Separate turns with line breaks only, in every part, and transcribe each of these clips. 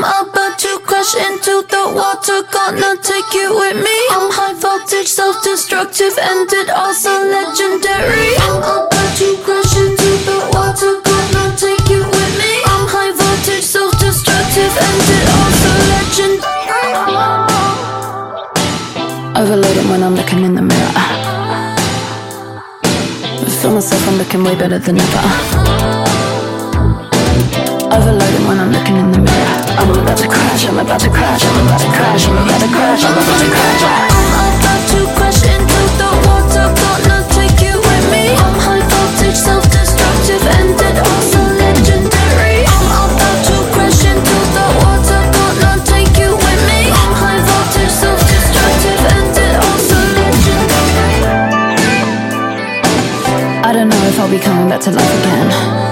about to crash into the water, gonna take you with me. I'm high voltage, self-destructive, and it also legendary. I'm about to crash into the water, gonna take you with me. I'm high voltage, self-destructive, and it also legendary. Overloading when I'm looking in the mirror. I feel myself, I'm looking way better than ever. Overloading when I'm looking in the mirror. I'm about to crash, I'm about to crash, I'm about to crash, I'm about to crash, I'm about to crash. I'm about to crash into the water, gonna take you with me. I'm high voltage, self-destructive, and it also legendary. I'm about to crash into the water, gonna take you with me. I'm high voltage, self-destructive, and it also legendary. I don't know if I'll be coming back to life again.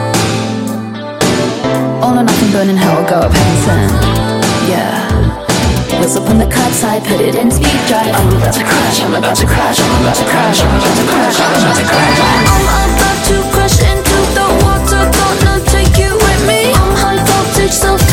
All or nothing, burning hell, go up heaven sent. Yeah. Wheels up on the curbside, put it in speed drive. I'm about to crash, I'm about to crash, I'm about to crash, I'm about to crash, I'm about to crash. I'm about to crash into the water, gonna take you with me. I'm high voltage, self